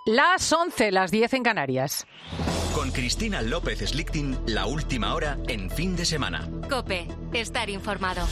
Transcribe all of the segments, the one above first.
Las 11, las 10 en Canarias. Con Cristina López Slichting, la última hora en Fin de Semana. COPE, estar informado.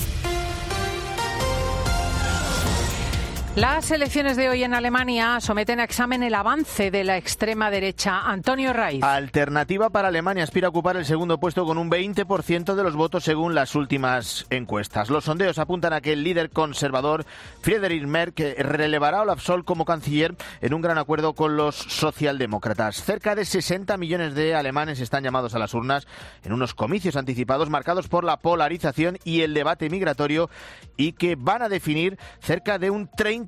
Las elecciones de hoy en Alemania someten a examen el avance de la extrema derecha. Antonio Raiz. Alternativa para Alemania aspira a ocupar el segundo puesto con un 20% de los votos según las últimas encuestas. Los sondeos apuntan a que el líder conservador Friedrich Merz relevará a Olaf Scholz como canciller en un gran acuerdo con los socialdemócratas. Cerca de 60 millones de alemanes están llamados a las urnas en unos comicios anticipados marcados por la polarización y el debate migratorio y que van a definir cerca de un 30%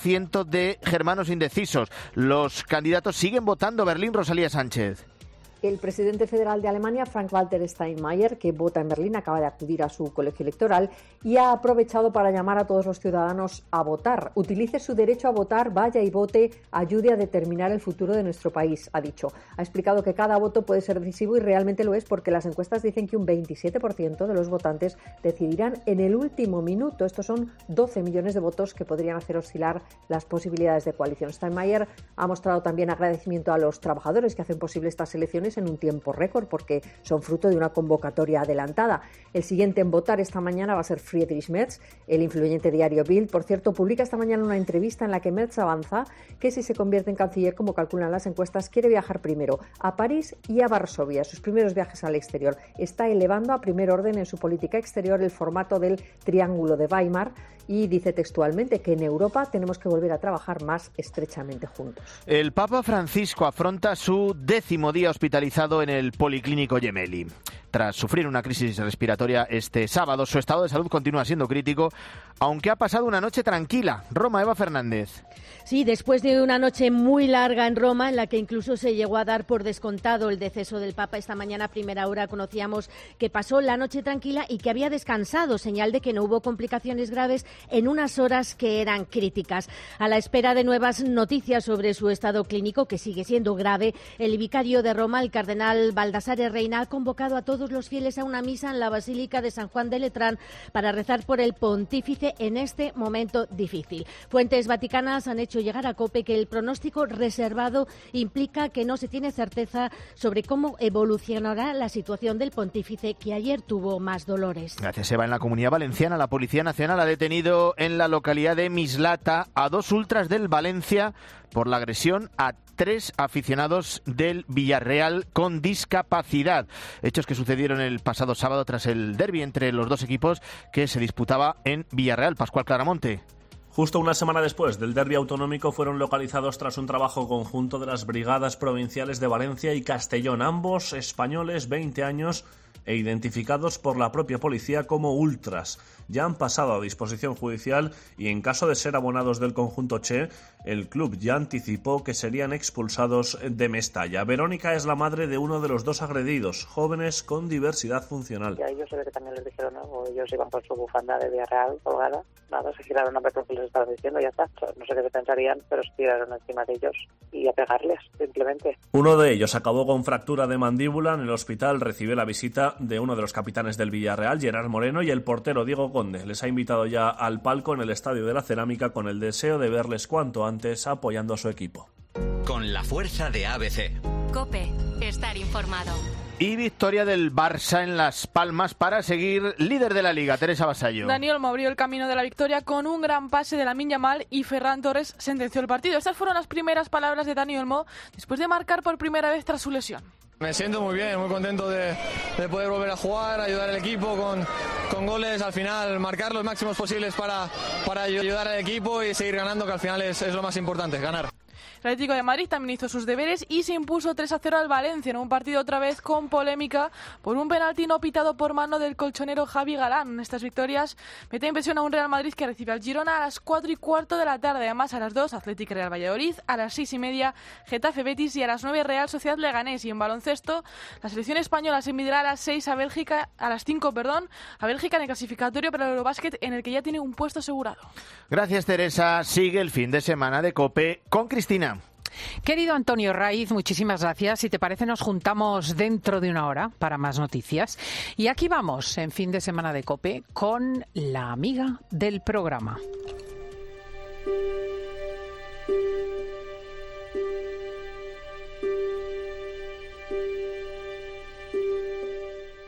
de germanos indecisos. Los candidatos siguen votando. Berlín, Rosalía Sánchez. El presidente federal de Alemania, Frank-Walter Steinmeier, que vota en Berlín, acaba de acudir a su colegio electoral y ha aprovechado para llamar a todos los ciudadanos a votar. Utilice su derecho a votar, vaya y vote, ayude a determinar el futuro de nuestro país, ha dicho. Ha explicado que cada voto puede ser decisivo y realmente lo es porque las encuestas dicen que un 27% de los votantes decidirán en el último minuto. Estos son 12 millones de votos que podrían hacer oscilar las posibilidades de coalición. Steinmeier ha mostrado también agradecimiento a los trabajadores que hacen posible estas elecciones en un tiempo récord porque son fruto de una convocatoria adelantada. El siguiente en votar esta mañana va a ser Friedrich Merz. El influyente diario Bild, por cierto, publica esta mañana una entrevista en la que Merz avanza que si se convierte en canciller, como calculan las encuestas, quiere viajar primero a París y a Varsovia, sus primeros viajes al exterior. Está elevando a primer orden en su política exterior el formato del Triángulo de Weimar y dice textualmente que en Europa tenemos que volver a trabajar más estrechamente juntos. El Papa Francisco afronta su 10º día hospitalizado en el Policlínico Gemelli. Tras sufrir una crisis respiratoria este sábado, su estado de salud continúa siendo crítico, aunque ha pasado una noche tranquila. Roma, Eva Fernández. Sí, después de una noche muy larga en Roma, en la que incluso se llegó a dar por descontado el deceso del Papa, esta mañana a primera hora conocíamos que pasó la noche tranquila y que había descansado, señal de que no hubo complicaciones graves en unas horas que eran críticas. A la espera de nuevas noticias sobre su estado clínico, que sigue siendo grave, el vicario de Roma, el cardenal Baldassare Reina, ha convocado a todos los fieles a una misa en la Basílica de San Juan de Letrán para rezar por el pontífice en este momento difícil. Fuentes vaticanas han hecho llegar a COPE que el pronóstico reservado implica que no se tiene certeza sobre cómo evolucionará la situación del pontífice, que ayer tuvo más dolores. Gracias, Eva. En la Comunidad Valenciana, la Policía Nacional ha detenido en la localidad de Mislata a 2 ultras del Valencia por la agresión a 3 aficionados del Villarreal con discapacidad. Hechos que sucedieron el pasado sábado tras el derbi entre los dos equipos que se disputaba en Villarreal. Pascual Claramonte. Justo una semana después del derbi autonómico fueron localizados tras un trabajo conjunto de las brigadas provinciales de Valencia y Castellón, ambos españoles, 20 años, e identificados por la propia policía como ultras. Ya han pasado a disposición judicial y en caso de ser abonados del conjunto Che, el club ya anticipó que serían expulsados de Mestalla. Verónica es la madre de uno de los 2 agredidos, jóvenes con diversidad funcional. Y a ellos se ve que también les dijeron algo, ellos iban con su bufanda de Villarreal colgada, nada, se giraron a ver lo que les estaban diciendo y ya está. No sé qué se pensarían, pero se tiraron encima de ellos y a pegarles, simplemente. Uno de ellos acabó con fractura de mandíbula. En el hospital recibió la visita de uno de los capitanes del Villarreal, Gerard Moreno, y el portero Diego Conde. Les ha invitado ya al palco en el Estadio de la Cerámica con el deseo de verles cuanto antes apoyando a su equipo. Con la fuerza de ABC. COPE, estar informado. Y victoria del Barça en Las Palmas para seguir líder de la Liga. Teresa Vasallo. Dani Olmo abrió el camino de la victoria con un gran pase de Lamine Yamal y Ferran Torres sentenció el partido. Estas fueron las primeras palabras de Dani Olmo después de marcar por primera vez tras su lesión. Me siento muy bien, muy contento de poder volver a jugar, ayudar al equipo con goles, al final marcar los máximos posibles para ayudar al equipo y seguir ganando, que al final es lo más importante, ganar. El Atlético de Madrid también hizo sus deberes y se impuso 3-0 al Valencia en un partido otra vez con polémica por un penalti no pitado por mano del colchonero Javi Galán. Estas victorias meten en presión a un Real Madrid que recibe al Girona a las 4:15 de la tarde. Además, a las 2, Atlético Real Valladolid, a las 6:30, Getafe Betis y a las 9, Real Sociedad Leganés. Y en baloncesto, la selección española se medirá a las 6 a las 5, a Bélgica en el clasificatorio para el Eurobásquet, en el que ya tiene un puesto asegurado. Gracias, Teresa. Sigue el fin de semana de COPE con Cristina. Querido Antonio Raiz, muchísimas gracias. Si te parece, nos juntamos dentro de una hora para más noticias. Y aquí vamos, en fin de semana de COPE, con la amiga del programa.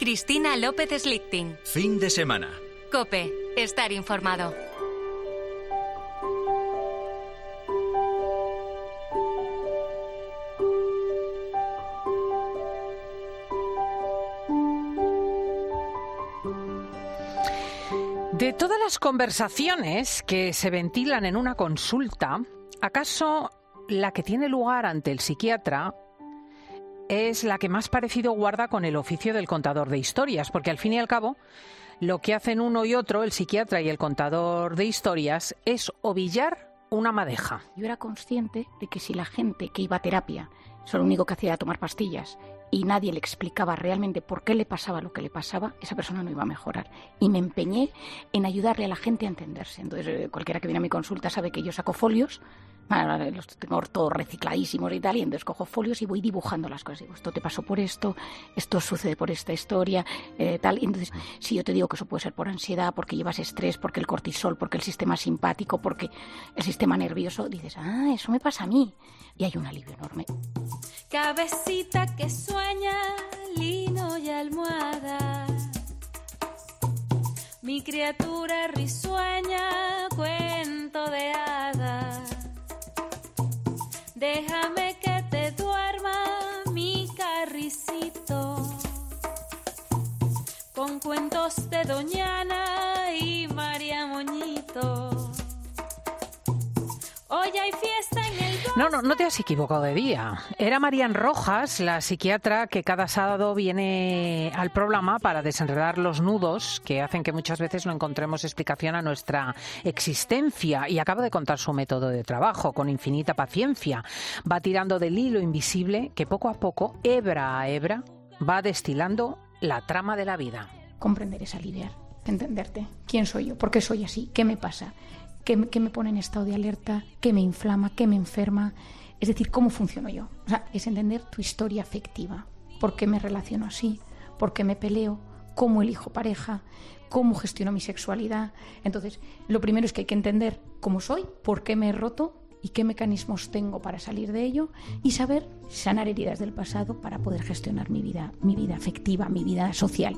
Cristina López Slichting. Fin de semana. COPE. Estar informado. De todas las conversaciones que se ventilan en una consulta, ¿acaso la que tiene lugar ante el psiquiatra es la que más parecido guarda con el oficio del contador de historias? Porque al fin y al cabo, lo que hacen uno y otro, el psiquiatra y el contador de historias, es ovillar una madeja. Yo era consciente de que si la gente que iba a terapia, eso lo único que hacía era tomar pastillas, y nadie le explicaba realmente por qué le pasaba lo que le pasaba, esa persona no iba a mejorar. Y me empeñé en ayudarle a la gente a entenderse. Entonces, cualquiera que viene a mi consulta sabe que yo saco folios, los tengo todos recicladísimos y tal, y entonces cojo folios y voy dibujando las cosas. Digo, esto te pasó por esto sucede por esta historia, tal. Y entonces, si yo te digo que eso puede ser por ansiedad, porque llevas estrés, porque el cortisol, porque el sistema simpático, porque el sistema nervioso, dices, eso me pasa a mí. Y hay un alivio enorme. Cabecita que sueña, lino y almohada. Mi criatura risueña, cuento de hadas. Déjame que te duerma, mi carricito, con cuentos de Doñana y María Moñito. Hoy hay fiesta en el... No te has equivocado de día. Era Marian Rojas, la psiquiatra que cada sábado viene al programa para desenredar los nudos que hacen que muchas veces no encontremos explicación a nuestra existencia. Y acaba de contar su método de trabajo con infinita paciencia. Va tirando del hilo invisible que poco a poco, hebra a hebra, va destilando la trama de la vida. Comprender es aliviar, entenderte. ¿Quién soy yo? ¿Por qué soy así? ¿Qué me pasa? ¿Qué me pone en estado de alerta? ¿Qué me inflama? ¿Qué me enferma? Es decir, ¿cómo funciono yo? O sea, es entender tu historia afectiva. ¿Por qué me relaciono así? ¿Por qué me peleo? ¿Cómo elijo pareja? ¿Cómo gestiono mi sexualidad? Entonces, lo primero es que hay que entender cómo soy, por qué me he roto y qué mecanismos tengo para salir de ello y saber sanar heridas del pasado para poder gestionar mi vida afectiva, mi vida social.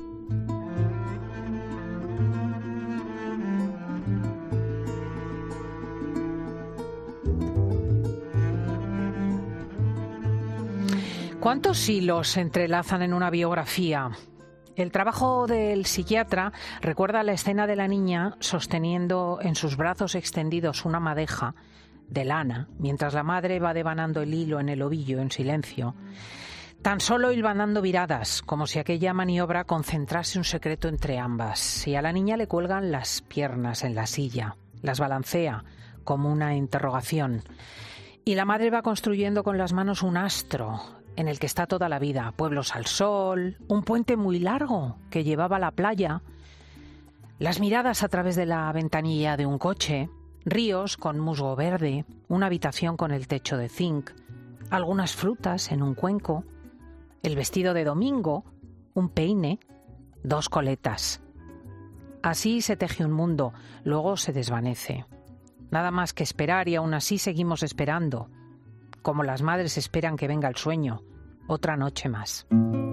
¿Cuántos hilos se entrelazan en una biografía? El trabajo del psiquiatra recuerda la escena de la niña sosteniendo en sus brazos extendidos una madeja de lana, mientras la madre va devanando el hilo en el ovillo en silencio, tan solo hilvanando viradas, como si aquella maniobra concentrase un secreto entre ambas. Y a la niña le cuelgan las piernas en la silla, las balancea como una interrogación. Y la madre va construyendo con las manos un astro en el que está toda la vida, pueblos al sol, un puente muy largo que llevaba a la playa, las miradas a través de la ventanilla de un coche, ríos con musgo verde, una habitación con el techo de zinc, algunas frutas en un cuenco, el vestido de domingo, un peine, 2 coletas. Así se teje un mundo, luego se desvanece. Nada más que esperar y aún así seguimos esperando, como las madres esperan que venga el sueño, otra noche más.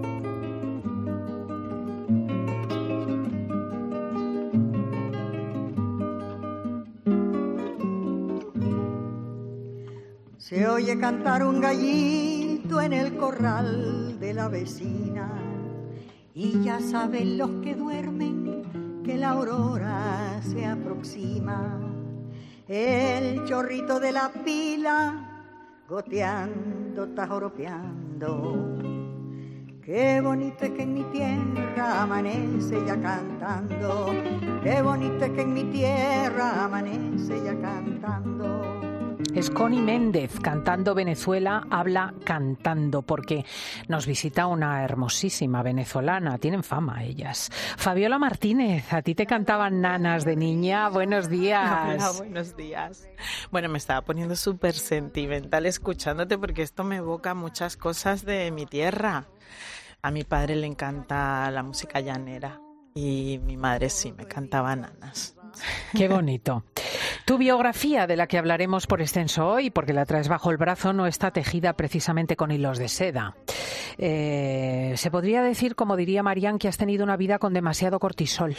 Se oye cantar un gallito en el corral de la vecina y ya saben los que duermen que la aurora se aproxima. El chorrito de la pila goteando, está joropeando. Qué bonito es que en mi tierra amanece ya cantando. Qué bonito es que en mi tierra amanece ya cantando. Es Connie Méndez cantando Venezuela, habla cantando, porque nos visita una hermosísima venezolana, tienen fama ellas. Fabiola Martínez, a ti te cantaban nanas de niña, buenos días. Hola, buenos días. Bueno, me estaba poniendo súper sentimental escuchándote porque esto me evoca muchas cosas de mi tierra. A mi padre le encanta la música llanera y mi madre sí me cantaba nanas. Qué bonito. Tu biografía, de la que hablaremos por extenso hoy, porque la traes bajo el brazo, no está tejida precisamente con hilos de seda. Se podría decir, como diría Marian, que has tenido una vida con demasiado cortisol.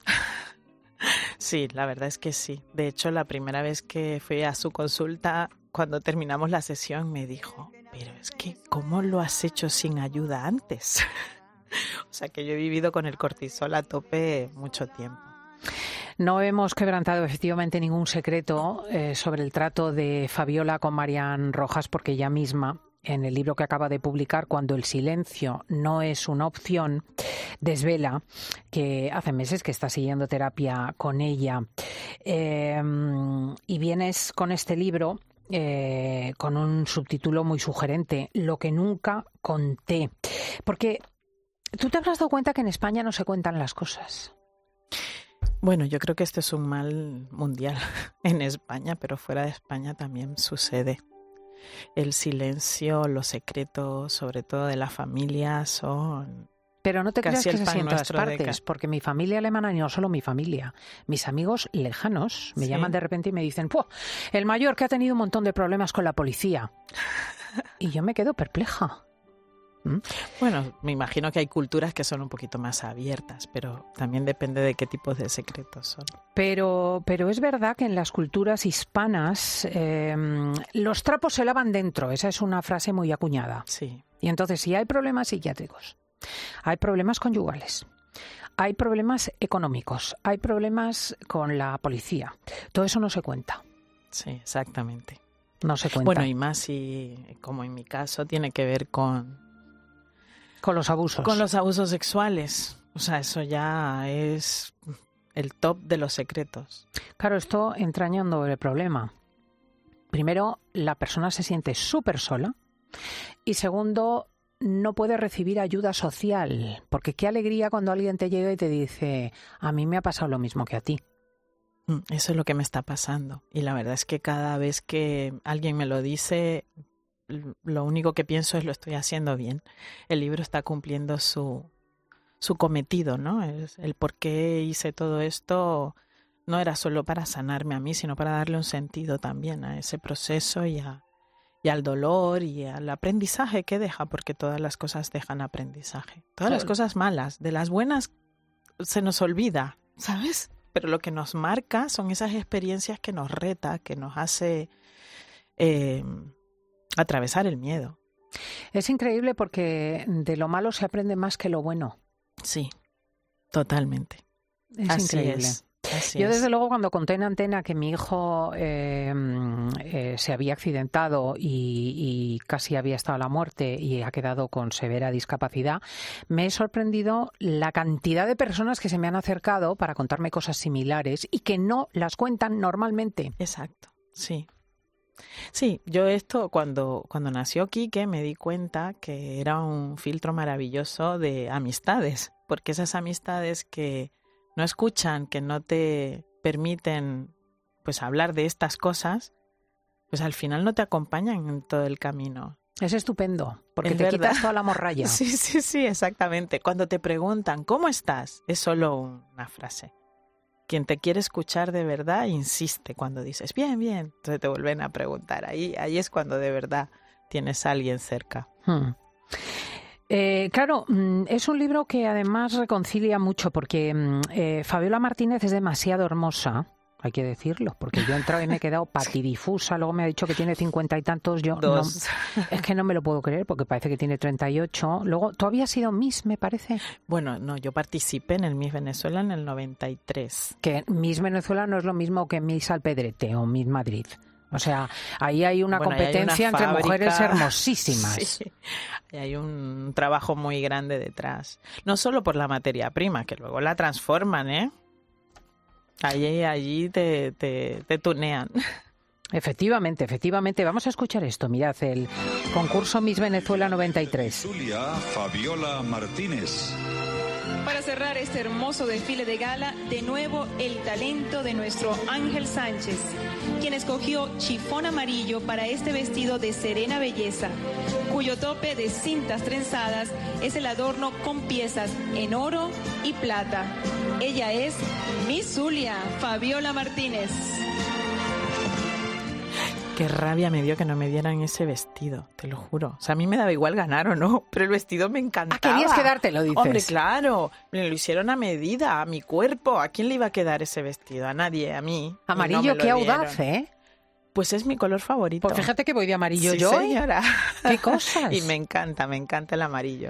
Sí, la verdad es que sí. De hecho, la primera vez que fui a su consulta, cuando terminamos la sesión, me dijo, pero es que, ¿cómo lo has hecho sin ayuda antes? O sea, que yo he vivido con el cortisol a tope mucho tiempo. No hemos quebrantado efectivamente ningún secreto sobre el trato de Fabiola con Marian Rojas, porque ella misma, en el libro que acaba de publicar, Cuando el silencio no es una opción, desvela que hace meses que está siguiendo terapia con ella. Y vienes con este libro con un subtítulo muy sugerente, Lo que nunca conté. Porque tú te habrás dado cuenta que en España no se cuentan las cosas. Bueno, yo creo que esto es un mal mundial en España, pero fuera de España también sucede. El silencio, los secretos, sobre todo de la familia, son... Pero no te creas que es así en todas partes, de... porque mi familia alemana, y no solo mi familia, mis amigos lejanos me llaman de repente y me dicen, ¡puah! El mayor que ha tenido un montón de problemas con la policía. Y yo me quedo perpleja. Bueno, me imagino que hay culturas que son un poquito más abiertas, pero también depende de qué tipos de secretos son. Pero es verdad que en las culturas hispanas los trapos se lavan dentro. Esa es una frase muy acuñada. Sí. Y entonces, si hay problemas psiquiátricos, hay problemas conyugales, hay problemas económicos, hay problemas con la policía, todo eso no se cuenta. Sí, exactamente. No se cuenta. Bueno, y más si, como en mi caso, tiene que ver con los abusos. Con los abusos sexuales. O sea, eso ya es el top de los secretos. Claro, esto entraña un doble problema. Primero, la persona se siente súper sola. Y segundo, no puede recibir ayuda social. Porque qué alegría cuando alguien te llega y te dice, a mí me ha pasado lo mismo que a ti. Eso es lo que me está pasando. Y la verdad es que cada vez que alguien me lo dice, lo único que pienso es lo estoy haciendo bien. El libro está cumpliendo su cometido, ¿no? El por qué hice todo esto no era solo para sanarme a mí, sino para darle un sentido también a ese proceso y al dolor y al aprendizaje que deja, porque todas las cosas dejan aprendizaje. Todas las cosas malas, de las buenas se nos olvida, ¿sabes? Pero lo que nos marca son esas experiencias que nos reta, que nos hace atravesar el miedo. Es increíble porque de lo malo se aprende más que lo bueno. Sí, totalmente. Es Así increíble. Yo desde luego cuando conté en antena que mi hijo se había accidentado y casi había estado a la muerte y ha quedado con severa discapacidad, me he sorprendido la cantidad de personas que se me han acercado para contarme cosas similares y que no las cuentan normalmente. Exacto, sí. Sí, yo esto cuando nació Quique me di cuenta que era un filtro maravilloso de amistades, porque esas amistades que no escuchan, que no te permiten pues hablar de estas cosas, pues al final no te acompañan en todo el camino. Es estupendo, porque es te verdad. quitas toda la morralla. Sí, exactamente. Cuando te preguntan ¿cómo estás? Es solo una frase. Quien te quiere escuchar de verdad insiste cuando dices bien, bien. Entonces te vuelven a preguntar. Ahí es cuando de verdad tienes a alguien cerca. Claro, es un libro que además reconcilia mucho porque Fabiola Martínez es demasiado hermosa, hay que decirlo, porque yo he entrado y me he quedado patidifusa, luego me ha dicho que tiene 50 y tantos, yo no, es que no me lo puedo creer porque parece que tiene 38. Luego, tú habías sido Miss, me parece. Bueno, no, yo participé en el Miss Venezuela en el 93. Que Miss Venezuela no es lo mismo que Miss Alpedrete o Miss Madrid. O sea, ahí hay una competencia entre mujeres hermosísimas. Sí, hay un trabajo muy grande detrás. No solo por la materia prima, que luego la transforman, ¿eh? Allí te tunean. Efectivamente. Vamos a escuchar esto. Mirad, el concurso Miss Venezuela 93. Zulia, Fabiola Martínez. Para cerrar este hermoso desfile de gala, de nuevo el talento de nuestro Ángel Sánchez, quien escogió chifón amarillo para este vestido de serena belleza, cuyo tope de cintas trenzadas es el adorno con piezas en oro y plata. Ella es Miss Zulia, Fabiola Martínez. Qué rabia me dio que no me dieran ese vestido, te lo juro. O sea, a mí me daba igual ganar o no, pero el vestido me encantaba. Querías quedártelo, dices. Hombre, claro, me lo hicieron a medida, a mi cuerpo. ¿A quién le iba a quedar ese vestido? A nadie, a mí. Amarillo, qué audaz, ¿eh? Pues es mi color favorito. Pues fíjate que voy de amarillo sí, yo. Señora. ¿Qué cosas? Y me encanta el amarillo.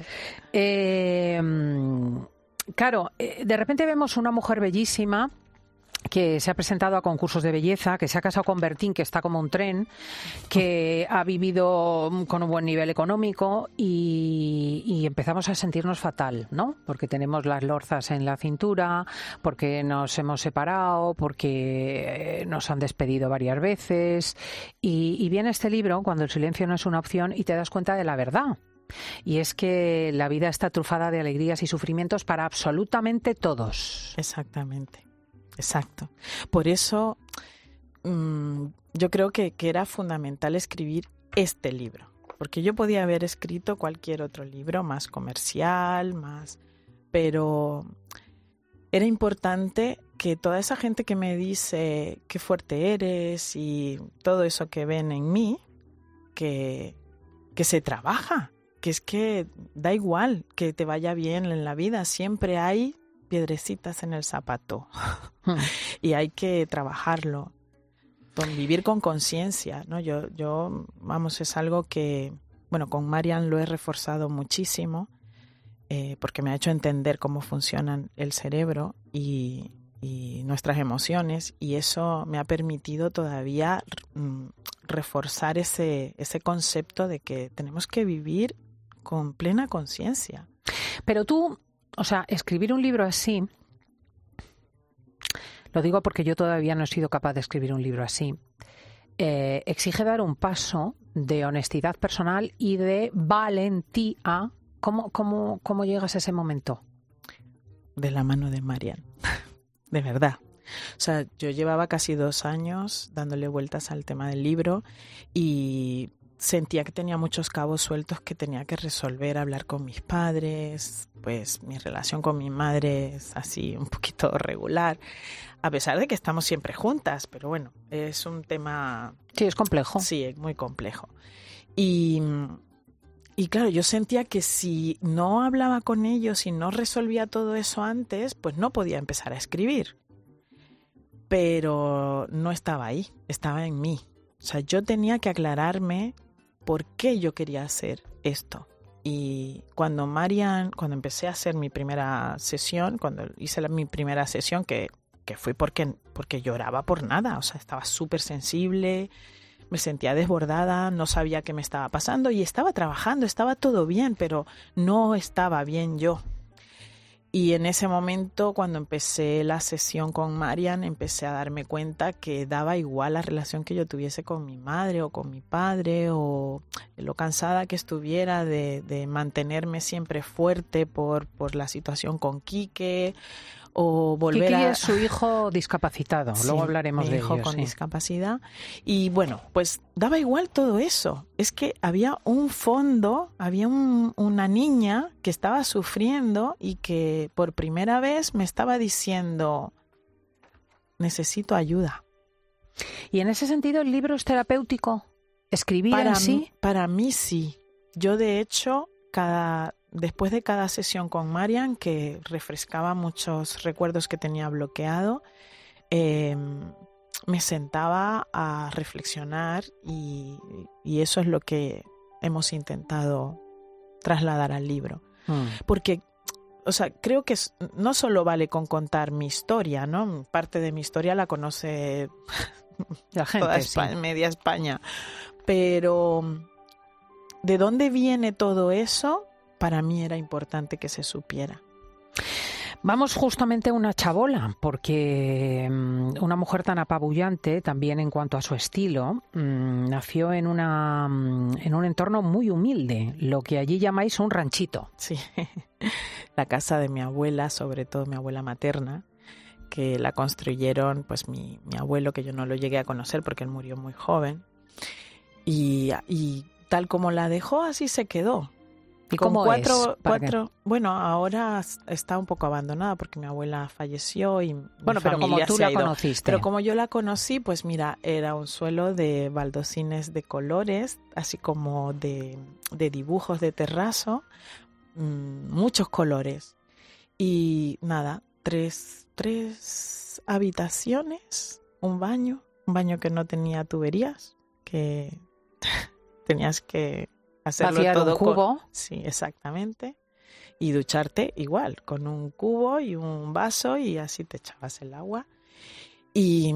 Claro, de repente vemos una mujer bellísima que se ha presentado a concursos de belleza, que se ha casado con Bertín, que está como un tren, que ha vivido con un buen nivel económico y empezamos a sentirnos fatal, ¿no? Porque tenemos las lorzas en la cintura, porque nos hemos separado, porque nos han despedido varias veces. Y viene este libro, Cuando el silencio no es una opción, y te das cuenta de la verdad. Y es que la vida está trufada de alegrías y sufrimientos para absolutamente todos. Exactamente. Exacto. Por eso yo creo que era fundamental escribir este libro. Porque yo podía haber escrito cualquier otro libro más comercial, pero era importante que toda esa gente que me dice qué fuerte eres y todo eso que ven en mí, que se trabaja, que es que da igual que te vaya bien en la vida, siempre hay piedrecitas en el zapato y hay que trabajarlo, vivir con conciencia, ¿no? Yo, vamos, es algo que, bueno, con Marian lo he reforzado muchísimo porque me ha hecho entender cómo funcionan el cerebro y nuestras emociones, y eso me ha permitido todavía reforzar ese concepto de que tenemos que vivir con plena conciencia. Pero tú, o sea, escribir un libro así, lo digo porque yo todavía no he sido capaz de escribir un libro así, exige dar un paso de honestidad personal y de valentía. ¿Cómo llegas a ese momento? De la mano de Marian, de verdad. O sea, yo llevaba casi 2 años dándole vueltas al tema del libro y sentía que tenía muchos cabos sueltos que tenía que resolver, hablar con mis padres, pues mi relación con mi madre es así un poquito regular, a pesar de que estamos siempre juntas, pero bueno, es un tema... Sí, es complejo. Sí, es muy complejo. Y claro, yo sentía que si no hablaba con ellos y no resolvía todo eso antes, pues no podía empezar a escribir. Pero no estaba ahí, estaba en mí. O sea, yo tenía que aclararme por qué yo quería hacer esto. Y cuando empecé a hacer mi primera sesión, cuando hice mi primera sesión, que fue porque lloraba por nada, o sea, estaba súper sensible, me sentía desbordada, no sabía qué me estaba pasando y estaba trabajando, estaba todo bien, pero no estaba bien yo. Y en ese momento, cuando empecé la sesión con Marian, empecé a darme cuenta que daba igual la relación que yo tuviese con mi madre o con mi padre, o lo cansada que estuviera de mantenerme siempre fuerte por la situación con Quique, o volver Quique es su hijo discapacitado, sí, luego hablaremos de ello. Mi hijo con discapacidad. Y bueno, pues daba igual todo eso. Es que había un fondo, había una niña que estaba sufriendo y que por primera vez me estaba diciendo, necesito ayuda. Y en ese sentido, ¿el libro es terapéutico? ¿Escribir en sí? Para mí sí. Yo, de hecho, después de cada sesión con Marian, que refrescaba muchos recuerdos que tenía bloqueado, me sentaba a reflexionar y eso es lo que hemos intentado trasladar al libro. Porque, o sea, creo que no solo vale con contar mi historia, ¿no? Parte de mi historia la conoce la gente, toda España, sí, media España. Pero ¿de dónde viene todo eso? Para mí era importante que se supiera. Vamos justamente a una chabola, porque una mujer tan apabullante, también en cuanto a su estilo, nació en un entorno muy humilde, lo que allí llamáis un ranchito. Sí, la casa de mi abuela, sobre todo mi abuela materna, que la construyeron pues mi abuelo, que yo no lo llegué a conocer porque él murió muy joven, y tal como la dejó, así se quedó. ¿Y con cómo cuatro, es? Bueno, ahora está un poco abandonada porque mi abuela falleció y Bueno, pero como tú la conociste. Pero como yo la conocí, pues mira, era un suelo de baldosines de colores, así como de dibujos de terrazo, muchos colores. Y nada, tres habitaciones, un baño que no tenía tuberías, que tenías que hacerlo vaciar todo un cubo. Sí, exactamente. Y ducharte igual, con un cubo y un vaso y así te echabas el agua. Y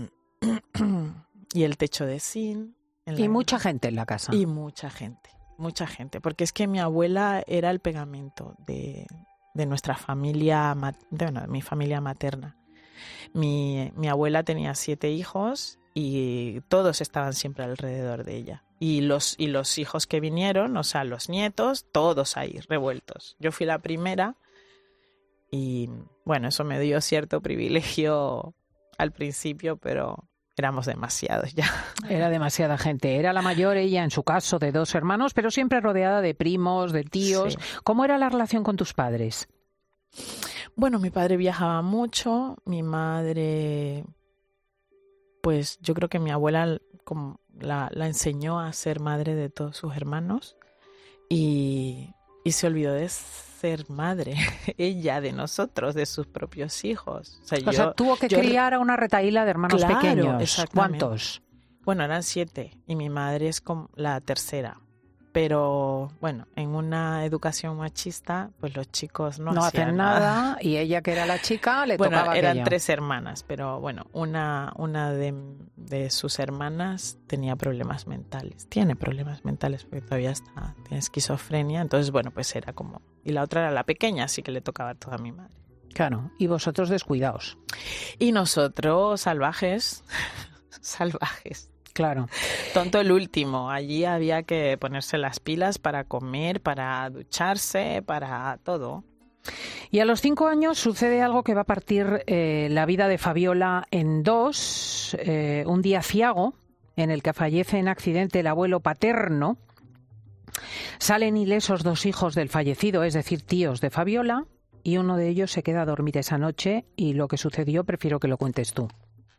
el techo de zinc. Y mucha gente en la casa. Y mucha gente, porque es que mi abuela era el pegamento de nuestra familia, de mi familia materna. Mi abuela tenía 7 hijos y todos estaban siempre alrededor de ella. Y los hijos que vinieron, o sea, los nietos, todos ahí revueltos. Yo fui la primera y, bueno, eso me dio cierto privilegio al principio, pero éramos demasiados ya. Era demasiada gente. Era la mayor, ella en su caso, de 2 hermanos, pero siempre rodeada de primos, de tíos. Sí. ¿Cómo era la relación con tus padres? Bueno, mi padre viajaba mucho, mi madre, pues yo creo que mi abuela como la enseñó a ser madre de todos sus hermanos y se olvidó de ser madre, ella de nosotros, de sus propios hijos. O sea, tuvo que criar a una retahíla de hermanos pequeños. ¿Cuántos? Bueno, eran 7 y mi madre es como la tercera. Pero bueno, en una educación machista, pues los chicos no hacen nada y ella, que era la chica, le tocaba eran aquello. 3 hermanas, pero bueno, una de sus hermanas tenía problemas mentales. Tiene problemas mentales porque todavía tiene esquizofrenia. Entonces, bueno, pues era como... Y la otra era la pequeña, así que le tocaba todo a mi madre. Claro, y vosotros descuidados. Y nosotros salvajes, salvajes. Claro. Tonto el último. Allí había que ponerse las pilas para comer, para ducharse, para todo. Y a los 5 años sucede algo que va a partir la vida de Fabiola en 2. Un día aciago en el que fallece en accidente el abuelo paterno. Salen ilesos 2 hijos del fallecido, es decir, tíos de Fabiola, y uno de ellos se queda a dormir esa noche y lo que sucedió prefiero que lo cuentes tú.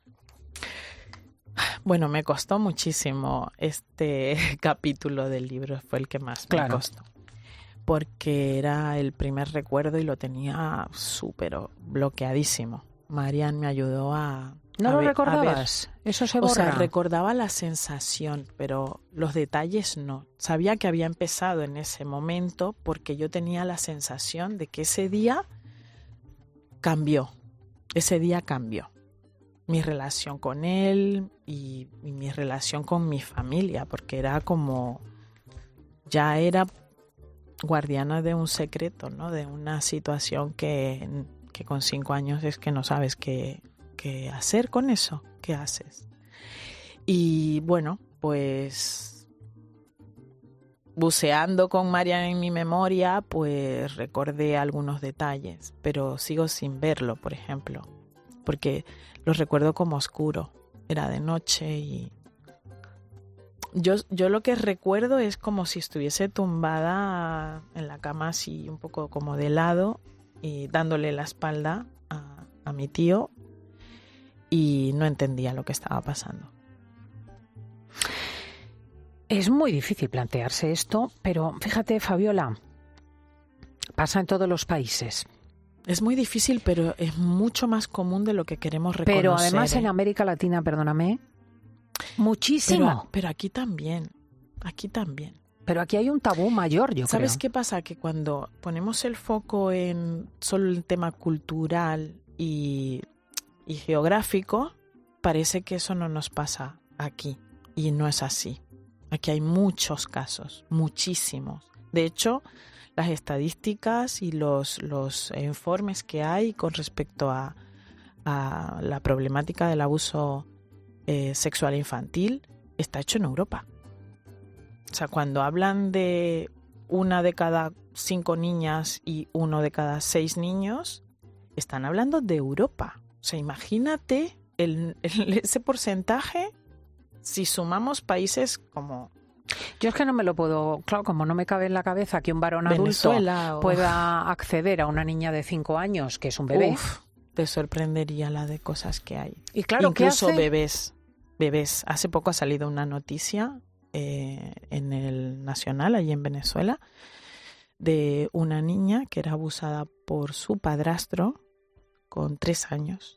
Bueno, me costó muchísimo este capítulo del libro, fue el que más me costó. Porque era el primer recuerdo y lo tenía súper bloqueadísimo. Marian me ayudó a... ¿No lo recordabas? Eso se borra. O sea, recordaba la sensación, pero los detalles no. Sabía que había empezado en ese momento porque yo tenía la sensación de que ese día cambió. Ese día cambió. Mi relación con él y mi relación con mi familia, porque era como... Ya era guardiana de un secreto, ¿no? De una situación que con 5 años es que no sabes qué hacer con eso. ¿Qué haces? Y bueno, pues buceando con Marian en mi memoria, pues recordé algunos detalles, pero sigo sin verlo, por ejemplo, porque lo recuerdo como oscuro. Era de noche y yo lo que recuerdo es como si estuviese tumbada en la cama así un poco como de lado y dándole la espalda a mi tío y no entendía lo que estaba pasando. Es muy difícil plantearse esto, pero fíjate, Fabiola, pasa en todos los países. Es muy difícil, pero es mucho más común de lo que queremos reconocer. Pero además en América Latina, perdóname, muchísimo. Pero aquí también, Pero aquí hay un tabú mayor, yo creo. ¿Sabes qué pasa? Que cuando ponemos el foco en solo el tema cultural y geográfico, parece que eso no nos pasa aquí. Y no es así. Aquí hay muchos casos, muchísimos. De hecho, las estadísticas y los informes que hay con respecto a la problemática del abuso sexual infantil está hecho en Europa. O sea, cuando hablan de 1 de cada 5 niñas y 1 de cada 6 niños, están hablando de Europa. O sea, imagínate ese porcentaje si sumamos países como Yo es que no me lo puedo, claro, como no me cabe en la cabeza que un varón Venezuela adulto pueda acceder a una niña de 5 años, que es un bebé. Uf, te sorprendería la de cosas que hay. Y claro, incluso ¿qué hace? bebés. Hace poco ha salido una noticia en el Nacional, allí en Venezuela, de una niña que era abusada por su padrastro con 3 años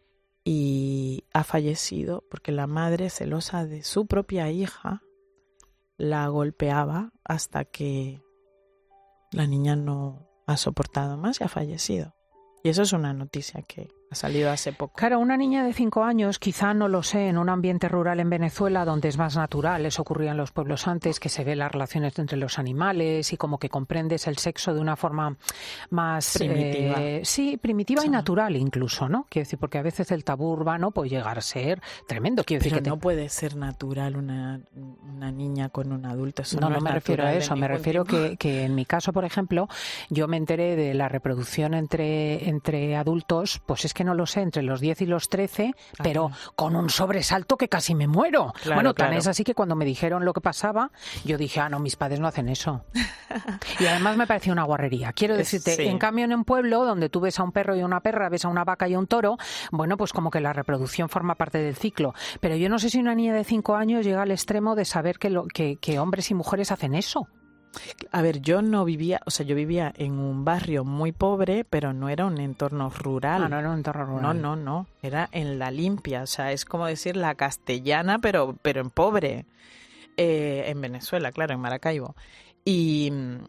y ha fallecido porque la madre, celosa de su propia hija, la golpeaba hasta que la niña no ha soportado más y ha fallecido. Y eso es una noticia que ha salido hace poco. Claro, una niña de 5 años, quizá no lo sé, en un ambiente rural en Venezuela donde es más natural, eso ocurría en los pueblos antes, que se ve las relaciones entre los animales y como que comprendes el sexo de una forma más primitiva. Sí, primitiva y natural incluso, ¿no? Quiero decir, porque a veces el tabú urbano puede llegar a ser tremendo. Quiero Pero decir que no puede ser natural una niña con un adulto. Eso no es me refiero a natural eso, en me ningún refiero tipo. que en mi caso, por ejemplo, yo me enteré de la reproducción entre adultos, pues es que no lo sé, entre los 10 y los 13, pero con un sobresalto que casi me muero. Claro, Bueno, tan claro. es así que cuando me dijeron lo que pasaba, yo dije, no, mis padres no hacen eso. Y además me parecía una guarrería. Quiero decirte, Sí. en cambio en un pueblo donde tú ves a un perro y a una perra, ves a una vaca y a un toro, bueno, pues como que la reproducción forma parte del ciclo. Pero yo no sé si una niña de 5 años llega al extremo de saber que hombres y mujeres hacen eso. A ver, yo vivía en un barrio muy pobre, pero no era un entorno rural. No era un entorno rural. No. Era en La Limpia, o sea, es como decir la castellana, pero en pobre. En Venezuela, claro, en Maracaibo. Y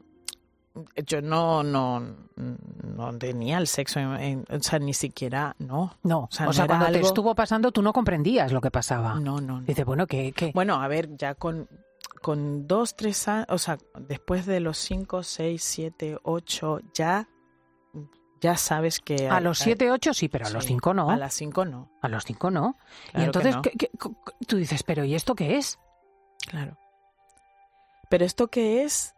yo no tenía el sexo, o sea, ni siquiera, no. No, sea, o sea, no era cuando te algo- estuvo pasando tú no comprendías lo que pasaba. No. Dice, bueno, ¿qué? Bueno, a ver, ya con 2, 3 años, o sea, después de los 5, 6, 7, 8, ya sabes que... A los 7, 8 sí, pero a los 5 no. A las 5 no. A los 5 no. Claro Y entonces que tú dices, pero ¿y esto qué es? Claro. Pero ¿esto qué es?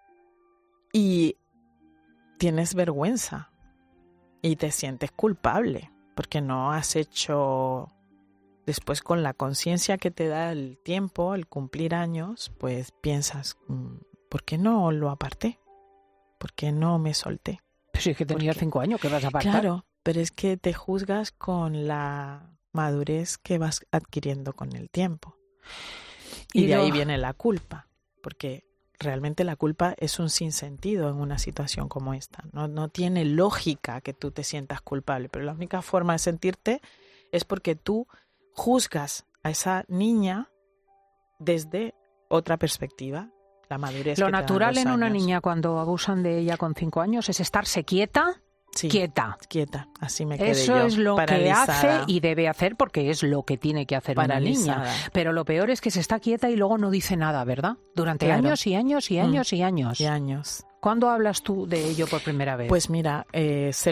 Y tienes vergüenza y te sientes culpable porque no has hecho... Después, con la conciencia que te da el tiempo, el cumplir años, pues piensas, ¿por qué no lo aparté? ¿Por qué no me solté? Pues si es que tenía 5 años, ¿qué vas a apartar? Claro, pero es que te juzgas con la madurez que vas adquiriendo con el tiempo. Y de ahí viene la culpa, porque realmente la culpa es un sinsentido en una situación como esta. No tiene lógica que tú te sientas culpable, pero la única forma de sentirte es porque tú juzgas a esa niña desde otra perspectiva, la madurez. Lo que te dan natural los en una años. niña cuando abusan de ella con 5 años es estarse quieta. Sí, quieta. Así me quedé Eso yo, es lo que paralizada. hace y debe hacer porque es lo que tiene que hacer una niña. Paralizada. Pero lo peor es que se está quieta y luego no dice nada, ¿verdad? Durante Claro. años y años y años y años. Y años. ¿Cuándo hablas tú de ello por primera vez? Pues mira, se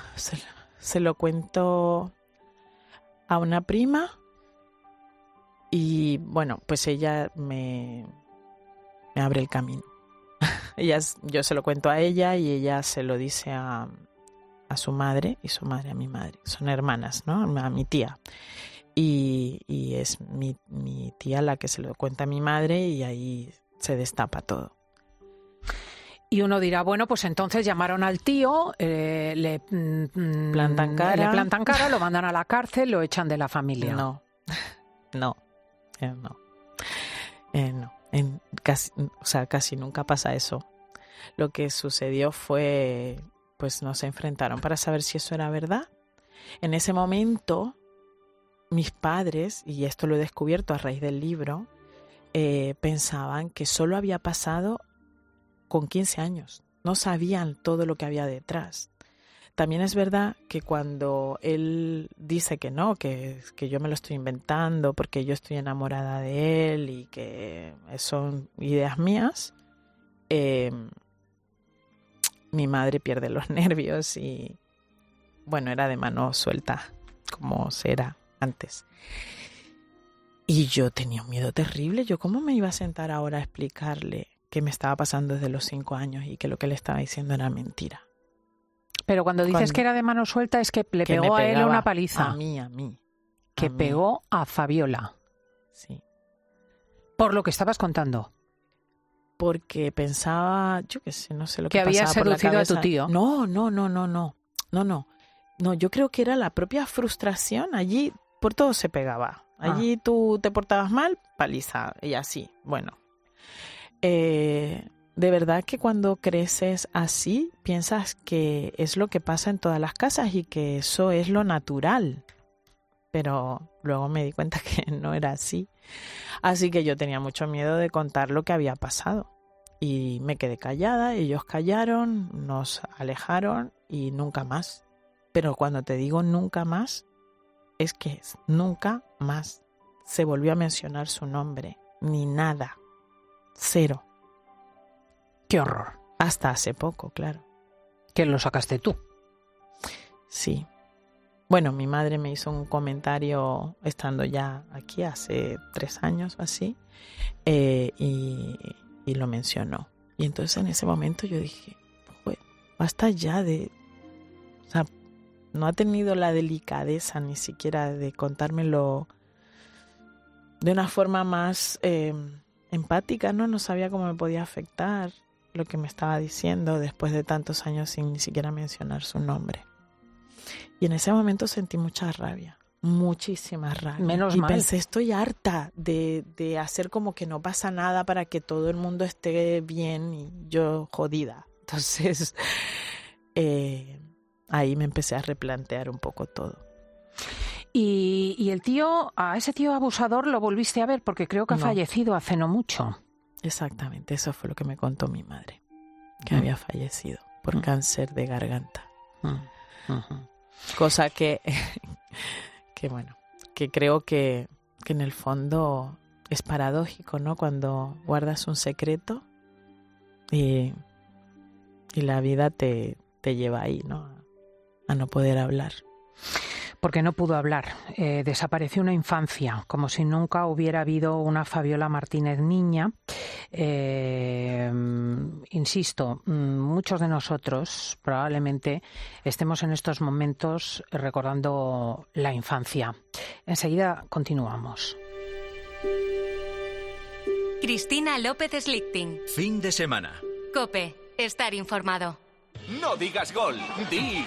lo cuento a una prima y bueno, pues ella me abre el camino. Yo se lo cuento a ella y ella se lo dice a su madre y su madre a mi madre. Son hermanas, ¿no? A mi tía. Y es mi tía la que se lo cuenta a mi madre y ahí se destapa todo. Y uno dirá, bueno, pues entonces llamaron al tío, le plantan cara, lo mandan a la cárcel, lo echan de la familia. No. Casi nunca pasa eso. Lo que sucedió fue, pues nos enfrentaron para saber si eso era verdad. En ese momento, mis padres, y esto lo he descubierto a raíz del libro, pensaban que solo había pasado con 15 años. No sabían todo lo que había detrás. También es verdad que cuando él dice que no, que yo me lo estoy inventando porque yo estoy enamorada de él y que son ideas mías, mi madre pierde los nervios y, bueno, era de mano suelta, como era antes. Y yo tenía un miedo terrible. ¿Yo cómo me iba a sentar ahora a explicarle qué me estaba pasando desde los 5 años y que lo que le estaba diciendo era mentira? Pero cuando dices que era de mano suelta es que le pegó a él una paliza. A mí. Que pegó a Fabiola. Sí. Por lo que estabas contando. porque pensaba, yo qué sé, no sé lo que había pasaba por la seducido a cabeza. tu tío. No, yo creo que era la propia frustración. Allí por todo se pegaba. Allí tú te portabas mal, paliza, y así. Bueno, de verdad que cuando creces así, piensas que es lo que pasa en todas las casas y que eso es lo natural. Pero luego me di cuenta que no era así. Así que yo tenía mucho miedo de contar lo que había pasado. Y me quedé callada, ellos callaron, nos alejaron y nunca más. Pero cuando te digo nunca más, es que nunca más se volvió a mencionar su nombre, ni nada. Cero. ¡Qué horror! Hasta hace poco, claro. ¿Que lo sacaste tú? Sí. Bueno, mi madre me hizo un comentario estando ya aquí hace 3 años o así, y lo mencionó. Y entonces en ese momento yo dije, pues basta ya de... O sea, no ha tenido la delicadeza ni siquiera de contármelo de una forma más empática, ¿no? No sabía cómo me podía afectar lo que me estaba diciendo después de tantos años sin ni siquiera mencionar su nombre. Y en ese momento sentí mucha rabia, muchísima rabia. Menos y mal. pensé, estoy harta de hacer como que no pasa nada para que todo el mundo esté bien y yo jodida. Entonces, ahí me empecé a replantear un poco todo. Y el tío, a ese tío abusador lo volviste a ver porque creo que ha fallecido hace no mucho. Exactamente, eso fue lo que me contó mi madre, que había fallecido por cáncer de garganta. Cosa que bueno, que creo que en el fondo es paradójico, ¿no? Cuando guardas un secreto y la vida te lleva ahí, ¿no? A no poder hablar. Porque no pudo hablar. Desapareció una infancia, como si nunca hubiera habido una Fabiola Martínez niña. Insisto, muchos de nosotros probablemente estemos en estos momentos recordando la infancia. Enseguida continuamos. Cristina López Slichting. Fin de semana. COPE. Estar informado. No digas gol, di...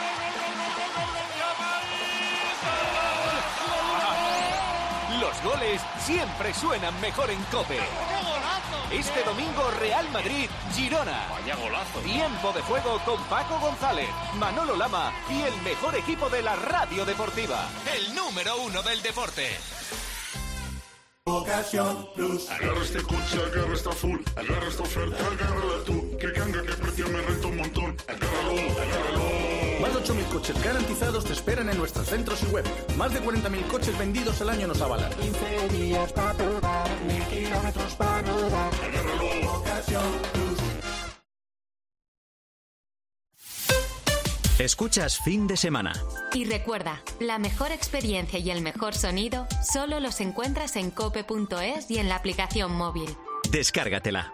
Los goles siempre suenan mejor en COPE. Este domingo Real Madrid, Girona. Vaya golazo. Tiempo de juego con Paco González, Manolo Lama y el mejor equipo de la radio deportiva. El número 1 del deporte. Ocasión Plus. Agarra este coche, agarra esta full, agarra esta oferta, agárrala tú. Que canga, que precio, me renta un montón. Agárralo. Más de 8.000 coches garantizados te esperan en nuestros centros y web. Más de 40.000 coches vendidos al año nos avalan. 15 días para probar, 1.000 kilómetros para rodar. Agárralo. Ocasión Plus. Escuchas Fin de Semana. Y recuerda, la mejor experiencia y el mejor sonido solo los encuentras en cope.es y en la aplicación móvil. Descárgatela.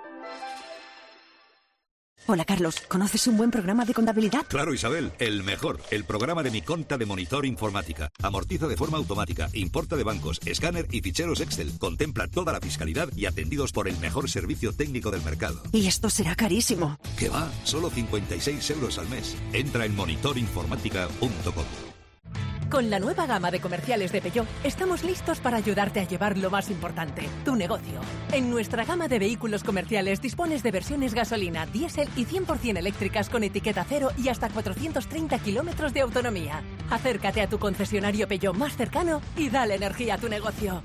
Hola, Carlos. ¿Conoces un buen programa de contabilidad? Claro, Isabel, el mejor. El programa de Mi Conta de Monitor Informática. Amortiza de forma automática, importa de bancos, escáner y ficheros Excel. Contempla toda la fiscalidad y atendidos por el mejor servicio técnico del mercado. Y esto será carísimo. ¿Qué va? Solo 56 euros al mes. Entra en monitorinformática.com. Con la nueva gama de comerciales de Peugeot, estamos listos para ayudarte a llevar lo más importante, tu negocio. En nuestra gama de vehículos comerciales dispones de versiones gasolina, diésel y 100% eléctricas con etiqueta cero y hasta 430 kilómetros de autonomía. Acércate a tu concesionario Peugeot más cercano y dale energía a tu negocio.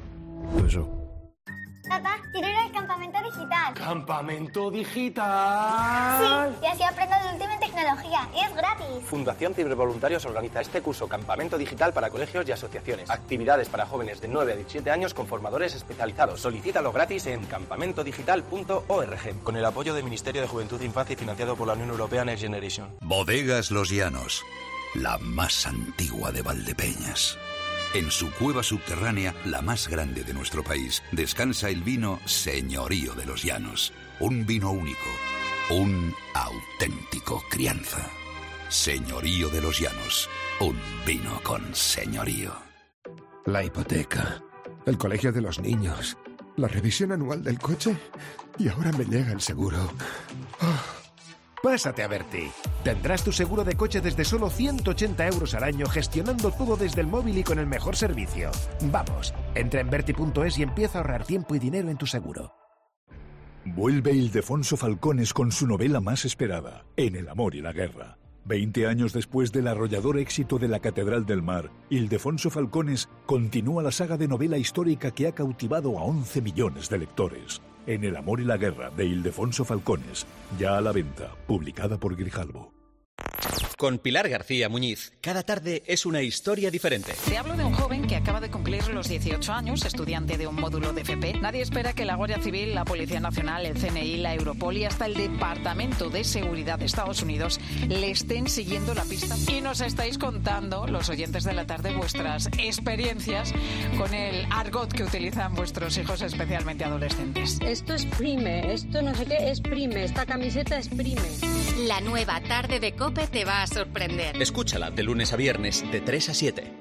Papá, quiero ir al campamento digital. ¿Campamento digital? Sí, y así aprendo de última tecnología. Y es gratis. Fundación Cibervoluntarios organiza este curso Campamento Digital para colegios y asociaciones. Actividades para jóvenes de 9 a 17 años con formadores especializados. Solicítalo gratis en campamentodigital.org. Con el apoyo del Ministerio de Juventud e Infancia y financiado por la Unión Europea Next Generation. Bodegas Los Llanos, la más antigua de Valdepeñas. En su cueva subterránea, la más grande de nuestro país, descansa el vino Señorío de los Llanos. Un vino único, un auténtico crianza. Señorío de los Llanos, un vino con señorío. La hipoteca, el colegio de los niños, la revisión anual del coche Y ahora me llega el seguro. Pásate a Berti. Tendrás tu seguro de coche desde solo 180 euros al año, gestionando todo desde el móvil y con el mejor servicio. Vamos, entra en Berti.es y empieza a ahorrar tiempo y dinero en tu seguro. Vuelve Ildefonso Falcones con su novela más esperada, En el amor y la guerra. 20 años después del arrollador éxito de La Catedral del Mar, Ildefonso Falcones continúa la saga de novela histórica que ha cautivado a 11 millones de lectores. En el amor y la guerra, de Ildefonso Falcones, ya a la venta, publicada por Grijalbo. Con Pilar García Muñiz, cada tarde es una historia diferente. Te hablo de un joven que acaba de cumplir los 18 años, estudiante de un módulo de FP. Nadie espera que la Guardia Civil, la Policía Nacional, el CNI, la Europol y hasta el Departamento de Seguridad de Estados Unidos le estén siguiendo la pista. Y nos estáis contando, los oyentes de la tarde, vuestras experiencias con el argot que utilizan vuestros hijos, especialmente adolescentes. Esto es prime, esto no sé qué es prime, esta camiseta es prime. La nueva tarde de COPE te va a sorprender. Escúchala de lunes a viernes de 3 a 7.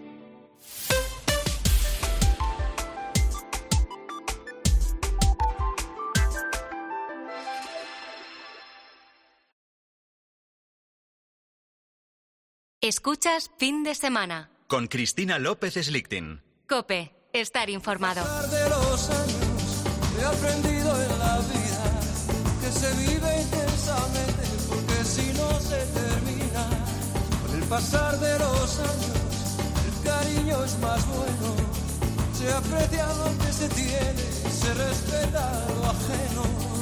Escuchas Fin de Semana. Con Cristina López Slichting. COPE. Estar informado. De los años he aprendido en la vida que se vive intensamente, porque si no se termina. Con el pasar de los años el cariño es más bueno, se aprecia lo que se tiene, se respeta lo ajeno.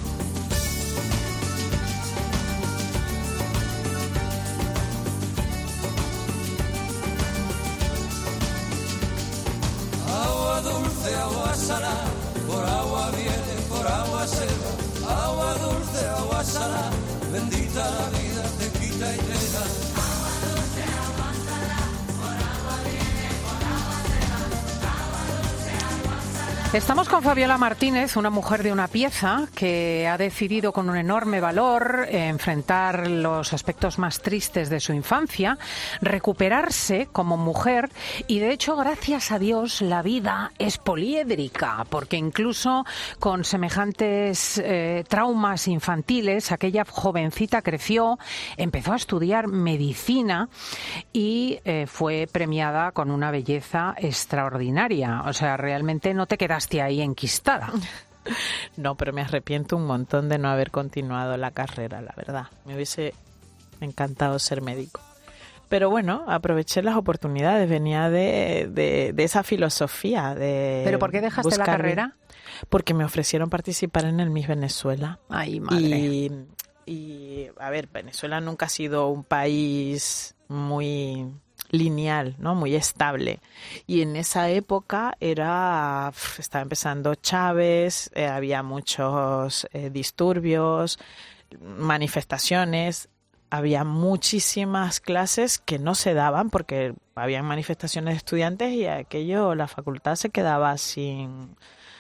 Agua dulce, agua salada, por agua viene, por agua se va. Agua dulce, agua salada, bendita la vida, te quita y te da. Agua dulce, agua salada, por agua viene, por agua se va. Agua dulce, agua salada. Estamos con Fabiola Martínez, una mujer de una pieza que ha decidido con un enorme valor enfrentar los aspectos más tristes de su infancia, recuperarse como mujer y, de hecho, gracias a Dios, la vida es poliédrica, porque incluso con semejantes traumas infantiles, aquella jovencita creció, empezó a estudiar medicina y fue premiada con una belleza extraordinaria. O sea, realmente no te quedaste ahí enquistada. No, pero me arrepiento un montón de no haber continuado la carrera, la verdad. Me hubiese encantado ser médico. Pero bueno, aproveché las oportunidades, venía de esa filosofía de... ¿Pero por qué dejaste la carrera? Porque me ofrecieron participar en el Miss Venezuela. Ay, madre. Y a ver, Venezuela nunca ha sido un país muy lineal, ¿no? Muy estable. Y en esa época estaba empezando Chávez, había muchos disturbios, manifestaciones, había muchísimas clases que no se daban porque había manifestaciones de estudiantes y aquello, la facultad se quedaba sin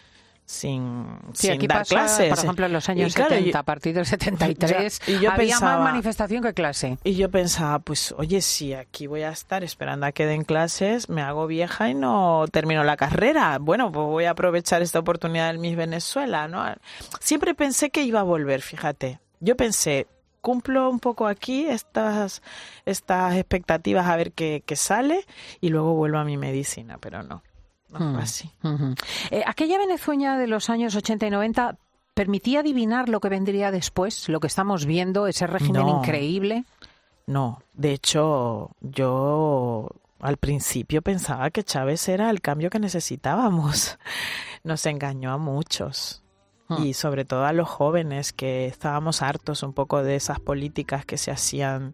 aquí dar pasa, clases. Por ejemplo, en los años 70, a partir del 73, había más manifestación que clase. Y yo pensaba, pues, oye, si aquí voy a estar esperando a que den clases, me hago vieja y no termino la carrera. Bueno, pues voy a aprovechar esta oportunidad del Miss Venezuela, ¿no? Siempre pensé que iba a volver, fíjate. Yo pensé, cumplo un poco aquí estas expectativas a ver qué sale y luego vuelvo a mi medicina, pero no. No fue así. Aquella Venezuela de los años 80 y 90 permitía adivinar lo que vendría después, lo que estamos viendo, ese régimen increíble. No, de hecho, yo al principio pensaba que Chávez era el cambio que necesitábamos. Nos engañó a muchos. Y sobre todo a los jóvenes, que estábamos hartos un poco de esas políticas que se hacían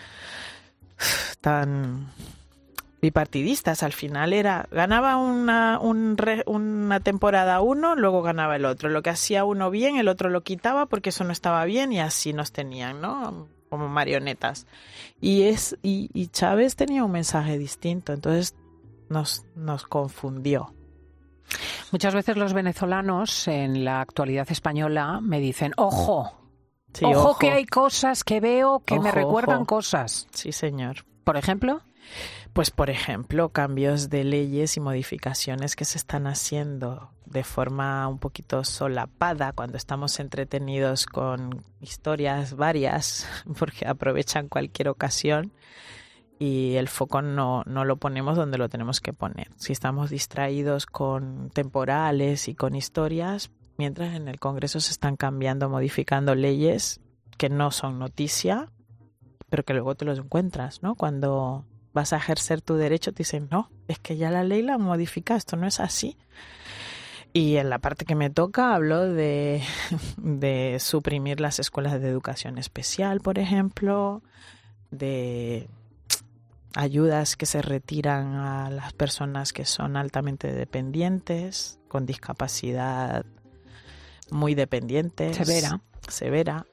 tan bipartidistas. Al final ganaba una temporada uno, luego ganaba el otro. Lo que hacía uno bien, el otro lo quitaba porque eso no estaba bien y así nos tenían, ¿no? Como marionetas. Y Chávez tenía un mensaje distinto, entonces nos confundió. Muchas veces los venezolanos en la actualidad española me dicen, ojo, sí, ojo que hay cosas que veo que me recuerdan ojo. Cosas. Sí, señor. ¿Por ejemplo? Pues, por ejemplo, cambios de leyes y modificaciones que se están haciendo de forma un poquito solapada cuando estamos entretenidos con historias varias, porque aprovechan cualquier ocasión y el foco no lo ponemos donde lo tenemos que poner. Si estamos distraídos con temporales y con historias, mientras en el Congreso se están cambiando, modificando leyes que no son noticia, pero que luego te los encuentras, ¿no? Cuando vas a ejercer tu derecho te dicen, no, es que ya la ley la modifica, esto no es así. Y en la parte que me toca hablo de suprimir las escuelas de educación especial, por ejemplo, de ayudas que se retiran a las personas que son altamente dependientes, con discapacidad muy dependientes. Severa.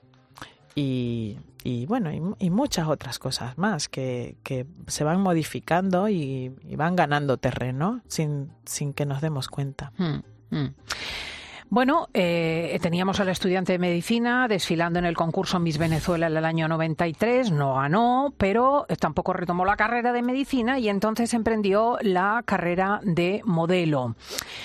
Y bueno, y muchas otras cosas más que se van modificando y van ganando terreno sin que nos demos cuenta. Bueno, teníamos al estudiante de medicina desfilando en el concurso Miss Venezuela en el año 93, no ganó, pero tampoco retomó la carrera de medicina y entonces emprendió la carrera de modelo,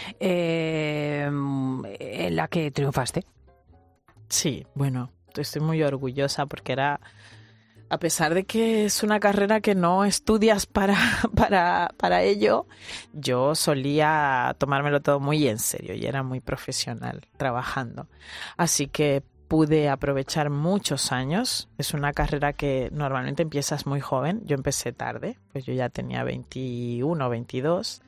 en la que triunfaste. Sí, bueno, estoy muy orgullosa porque era, a pesar de que es una carrera que no estudias para ello, yo solía tomármelo todo muy en serio y era muy profesional trabajando. Así que pude aprovechar muchos años. Es una carrera que normalmente empiezas muy joven. Yo empecé tarde, pues yo ya tenía 21, 22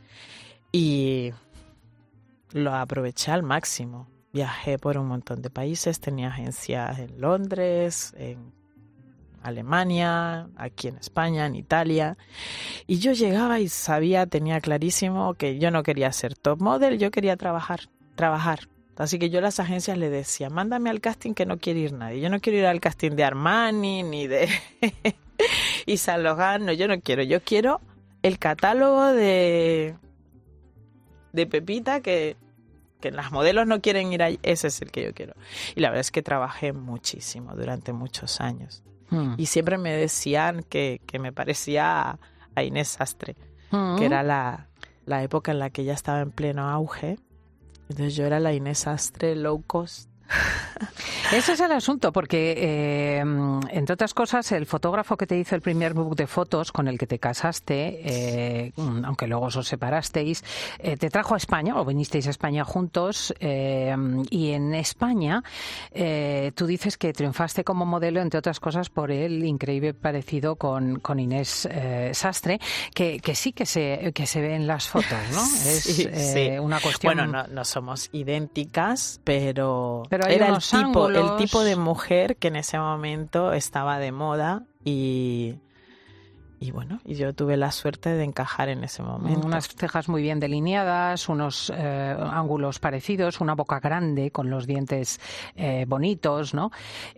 y lo aproveché al máximo. Viajé por un montón de países, tenía agencias en Londres, en Alemania, aquí en España, en Italia. Y yo llegaba y tenía clarísimo que yo no quería ser top model, yo quería trabajar. Así que yo a las agencias le decía, mándame al casting que no quiere ir nadie. Yo no quiero ir al casting de Armani ni de Yves Saint Laurent, no, yo no quiero. Yo quiero el catálogo de Pepita que las modelos no quieren ir ahí, ese es el que yo quiero. Y la verdad es que trabajé muchísimo durante muchos años. Y siempre me decían que me parecía a Inés Sastre, que era la época en la que ella estaba en pleno auge. Entonces yo era la Inés Sastre low cost. Ese es el asunto, porque entre otras cosas el fotógrafo que te hizo el primer book de fotos con el que te casaste, aunque luego os separasteis, te trajo a España, o vinisteis a España juntos, y en España tú dices que triunfaste como modelo, entre otras cosas, por el increíble parecido con Inés Sastre, que sí que se ve en las fotos, ¿no? Es sí. Una cuestión... Bueno, no somos idénticas, pero hay era unos el tipo de mujer que en ese momento estaba de moda y bueno, y yo tuve la suerte de encajar en ese momento. Unas cejas muy bien delineadas, unos ángulos parecidos, una boca grande con los dientes bonitos, ¿no?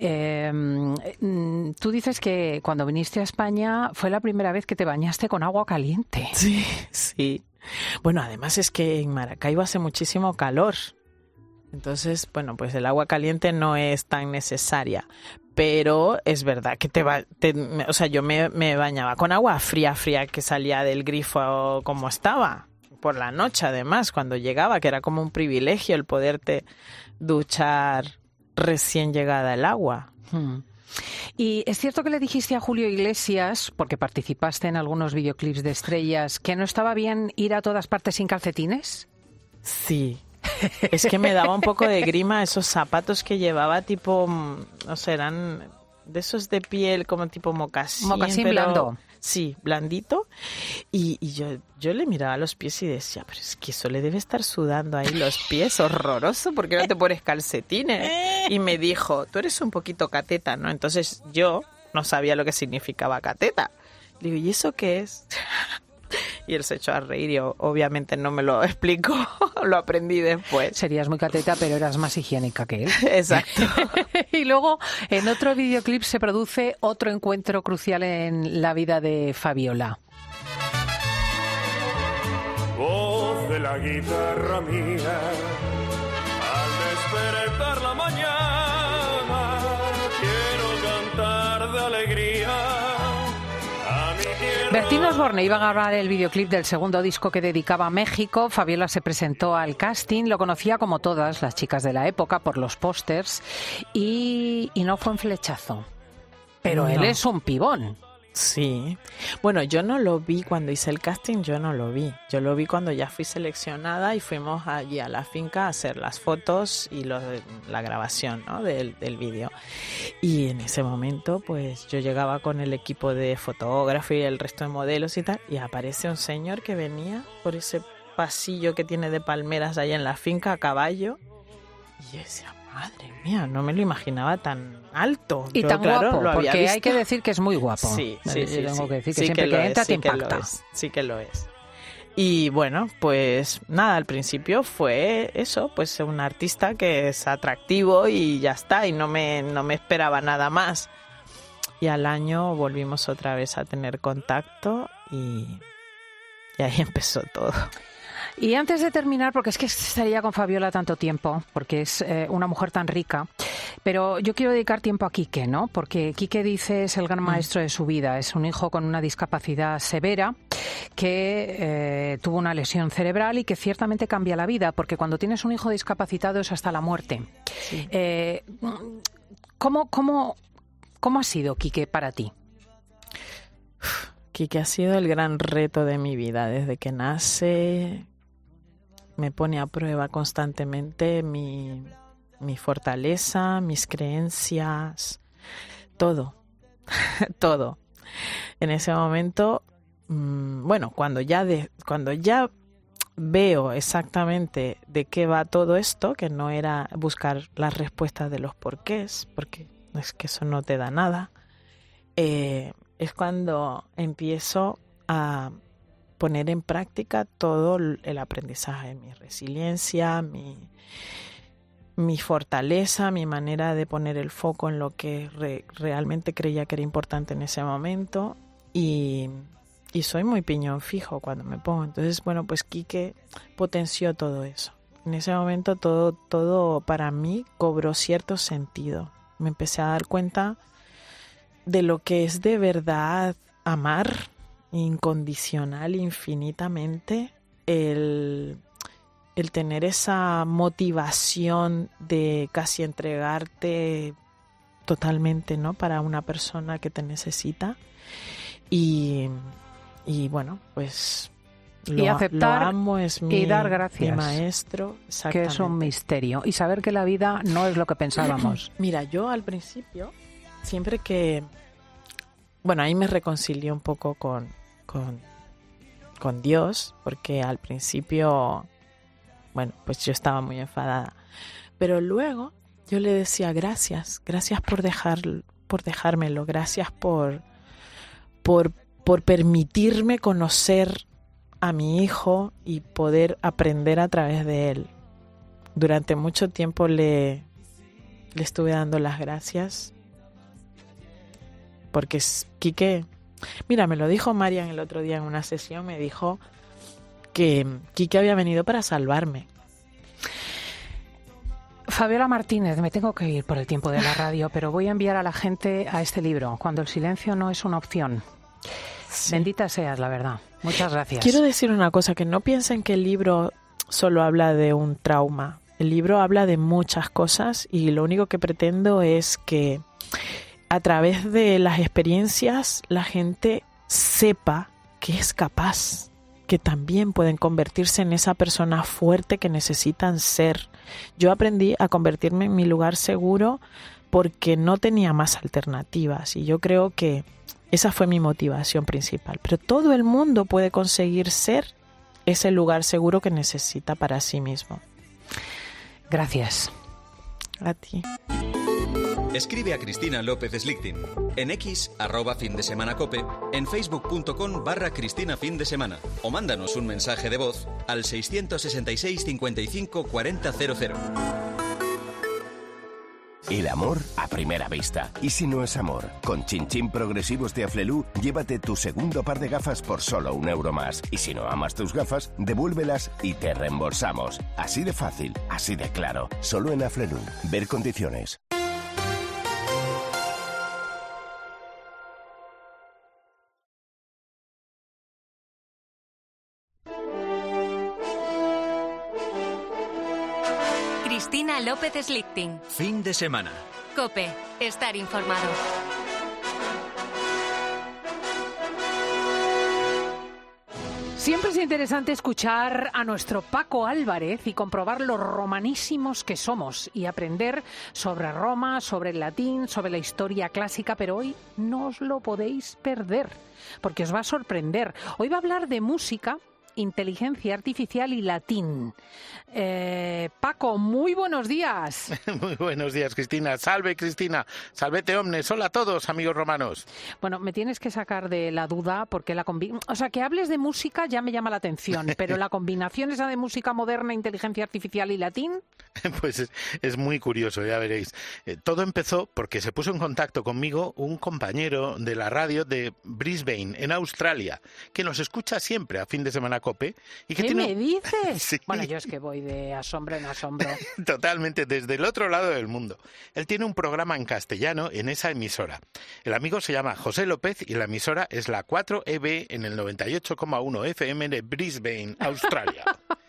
Tú dices que cuando viniste a España fue la primera vez que te bañaste con agua caliente. Sí. Bueno, además es que en Maracaibo hace muchísimo calor. Entonces, bueno, pues el agua caliente no es tan necesaria, pero es verdad que o sea, yo me bañaba con agua fría que salía del grifo como estaba, por la noche además, cuando llegaba, que era como un privilegio el poderte duchar recién llegada el agua. Y es cierto que le dijiste a Julio Iglesias, porque participaste en algunos videoclips de estrellas, que no estaba bien ir a todas partes sin calcetines. Sí. Es que me daba un poco de grima esos zapatos que llevaba tipo, no sé, eran de esos de piel como tipo mocasín. Mocasín pero, blando. Sí, blandito. Y yo le miraba los pies y decía, pero es que eso le debe estar sudando ahí los pies, horroroso, ¿por qué no te pones calcetines? Y me dijo, tú eres un poquito cateta, ¿no? Entonces yo no sabía lo que significaba cateta. Le digo, ¿y eso qué es? Y él se echó a reír y obviamente no me lo explicó, lo aprendí después. Serías muy cateta, pero eras más higiénica que él. Exacto. Y luego, en otro videoclip se produce otro encuentro crucial en la vida de Fabiola. Voz de la guitarra mía, al despertar la mañana, quiero cantar de alegría a mi tierra. Bertín Osborne iba a grabar el videoclip del segundo disco que dedicaba a México. Fabiola se presentó al casting, lo conocía como todas las chicas de la época por los pósters y no fue un flechazo. Pero él es un pibón. Sí. Bueno, yo no lo vi cuando hice el casting, yo no lo vi. Yo lo vi cuando ya fui seleccionada y fuimos allí a la finca a hacer las fotos y la grabación, ¿no? del vídeo. Y en ese momento, pues yo llegaba con el equipo de fotógrafo y el resto de modelos y tal, y aparece un señor que venía por ese pasillo que tiene de palmeras allá en la finca a caballo. Y yo decía, madre mía, no me lo imaginaba tan alto. Y yo, tan claro, guapo, lo había porque visto. hay que decir que es muy guapo. Sí. Tengo que decir que sí siempre que entra te impacta. Sí que lo es. Y bueno, pues nada, al principio fue eso, pues un artista que es atractivo y ya está, y no me esperaba nada más. Y al año volvimos otra vez a tener contacto y ahí empezó todo. Y antes de terminar, porque es que estaría con Fabiola tanto tiempo, porque es una mujer tan rica, pero yo quiero dedicar tiempo a Quique, ¿no? Porque Quique dice es el gran maestro de su vida, es un hijo con una discapacidad severa que tuvo una lesión cerebral y que ciertamente cambia la vida, porque cuando tienes un hijo discapacitado es hasta la muerte. Sí. ¿Cómo ha sido Quique para ti? Quique ha sido el gran reto de mi vida. Desde que nace me pone a prueba constantemente mi fortaleza, mis creencias, todo, todo. En ese momento, bueno, cuando ya veo exactamente de qué va todo esto, que no era buscar las respuestas de los porqués, porque es que eso no te da nada, es cuando empiezo a poner en práctica todo el aprendizaje, mi resiliencia, mi fortaleza, mi manera de poner el foco en lo que realmente creía que era importante en ese momento y soy muy piñón fijo cuando me pongo. Entonces, bueno, pues Quique potenció todo eso. En ese momento todo para mí cobró cierto sentido. Me empecé a dar cuenta de lo que es de verdad amar incondicional, infinitamente, el tener esa motivación de casi entregarte totalmente, ¿no? Para una persona que te necesita y bueno, pues y aceptar lo amo, es y dar gracias, mi maestro, que es un misterio, y saber que la vida no es lo que pensábamos. Mira, yo al principio, siempre que... Bueno, ahí me reconcilié un poco con Dios, porque al principio, bueno, pues yo estaba muy enfadada. Pero luego yo le decía gracias por dejármelo, gracias por permitirme conocer a mi hijo y poder aprender a través de él. Durante mucho tiempo le estuve dando las gracias. Porque Quique, mira, me lo dijo Marian el otro día en una sesión, me dijo que Quique había venido para salvarme. Fabiola Martínez, me tengo que ir por el tiempo de la radio, pero voy a enviar a la gente a este libro, Cuando el silencio no es una opción. Sí. Bendita seas, la verdad. Muchas gracias. Quiero decir una cosa, que no piensen que el libro solo habla de un trauma. El libro habla de muchas cosas y lo único que pretendo es que a través de las experiencias la gente sepa que es capaz, que también pueden convertirse en esa persona fuerte que necesitan ser. Yo aprendí a convertirme en mi lugar seguro porque no tenía más alternativas y yo creo que esa fue mi motivación principal. Pero todo el mundo puede conseguir ser ese lugar seguro que necesita para sí mismo. Gracias. A ti. Escribe a Cristina López Slichting en X @findesemanacope, en facebook.com/Cristina Fin de Semana o mándanos un mensaje de voz al 666 55 40 00. El amor a primera vista. ¿Y si no es amor? Con Chin Progresivos de Aflelu, llévate tu segundo par de gafas por solo €1 más. Y si no amas tus gafas, devuélvelas y te reembolsamos. Así de fácil, así de claro. Solo en Aflelu. Ver condiciones. López Slichting. Fin de semana. COPE. Estar informado. Siempre es interesante escuchar a nuestro Paco Álvarez y comprobar lo romanísimos que somos y aprender sobre Roma, sobre el latín, sobre la historia clásica, pero hoy no os lo podéis perder, porque os va a sorprender. Hoy va a hablar de música, inteligencia artificial y latín. Paco, muy buenos días. Muy buenos días, Cristina. Salve, Cristina. Salvete omnes. Hola a todos, amigos romanos. Bueno, me tienes que sacar de la duda porque o sea, que hables de música ya me llama la atención, pero la combinación esa de música moderna, inteligencia artificial y latín... Pues es muy curioso, ya veréis. Todo empezó porque se puso en contacto conmigo un compañero de la radio de Brisbane, en Australia, que nos escucha siempre a Fin de Semana COPE. Y que ¿Qué me dices? Sí. Bueno, yo es que voy de asombro en asombro. Totalmente, desde el otro lado del mundo. Él tiene un programa en castellano en esa emisora. El amigo se llama José López y la emisora es la 4EB en el 98,1 FM de Brisbane, Australia.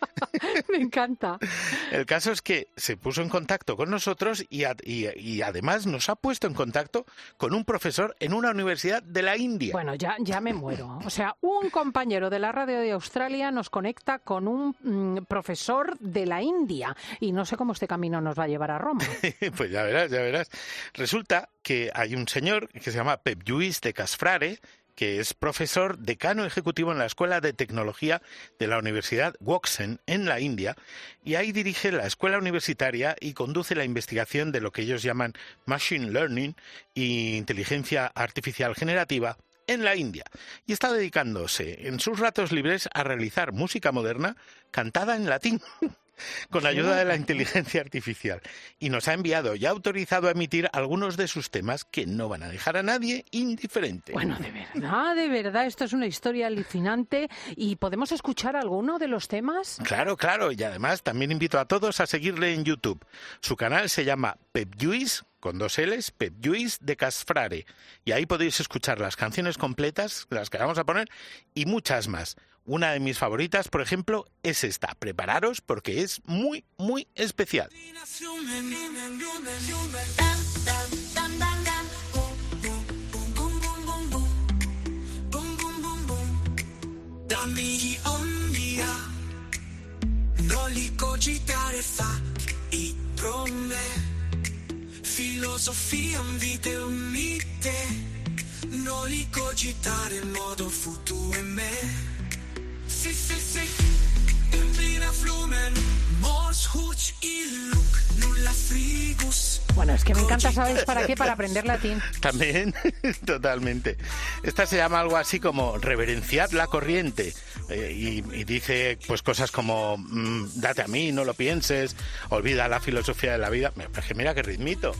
Me encanta. El caso es que se puso en contacto con nosotros y además nos ha puesto en contacto con un profesor en una universidad de la India. Bueno, ya me muero. O sea, un compañero de la radio de Australia nos conecta con un profesor de la India y no sé cómo este camino nos va a llevar a Roma. Pues ya verás. Resulta que hay un señor que se llama Pep Lluís de Casfrare, que es profesor decano ejecutivo en la Escuela de Tecnología de la Universidad Woxen en la India, y ahí dirige la escuela universitaria y conduce la investigación de lo que ellos llaman Machine Learning y inteligencia artificial generativa en la India, y está dedicándose en sus ratos libres a realizar música moderna cantada en latín. Con ayuda de la inteligencia artificial. Y nos ha enviado y ha autorizado a emitir algunos de sus temas que no van a dejar a nadie indiferente. Bueno, de verdad, esto es una historia alucinante. ¿Y podemos escuchar alguno de los temas? Claro, y además también invito a todos a seguirle en YouTube. Su canal se llama Pep Lluís, con 2 L's, Pep Lluís de Casfrare. Y ahí podéis escuchar las canciones completas, las que vamos a poner, y muchas más. Una de mis favoritas, por ejemplo, es esta. Prepararos porque es muy, muy especial. Dammi omnia, non li cogitare fatti pro me, filosofia vite un mite, non li cogitare in modo futuro in me. Bueno, es que me encanta, ¿sabes para qué? Para aprender latín. También, totalmente. Esta se llama algo así como reverenciad la corriente. Y dice pues cosas como date a mí, no lo pienses, olvida la filosofía de la vida. Pero que mira qué ritmito.